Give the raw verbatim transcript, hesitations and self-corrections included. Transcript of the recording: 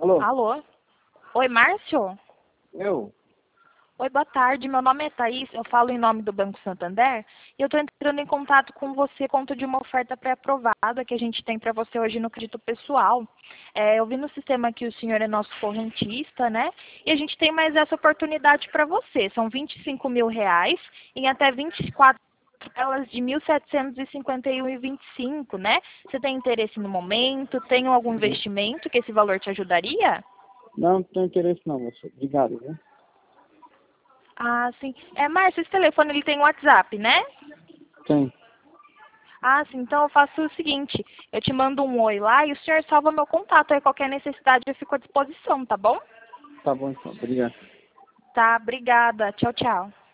Alô? Alô? Oi, Márcio? Eu? Oi, boa tarde. Meu nome é Thaís, eu falo em nome do Banco Santander e eu estou entrando em contato com você por conta de uma oferta pré-aprovada que a gente tem para você hoje no crédito pessoal. É, eu vi no sistema que o senhor é nosso correntista, né? E a gente tem mais essa oportunidade para você. São vinte e cinco mil reais em até vinte e quatro elas de mil setecentos e cinquenta e um e vinte e cinco, né? Você tem interesse no momento? Tem algum investimento que esse valor te ajudaria? Não, não tenho interesse não, moço. Obrigado, viu? Ah, sim. É, Márcio, esse telefone ele tem WhatsApp, né? Tem. Ah, sim. Então eu faço o seguinte, eu te mando um oi lá e o senhor salva meu contato. Aí qualquer necessidade eu fico à disposição, tá bom? Tá bom então, obrigado. Tá, obrigada. Tchau, tchau.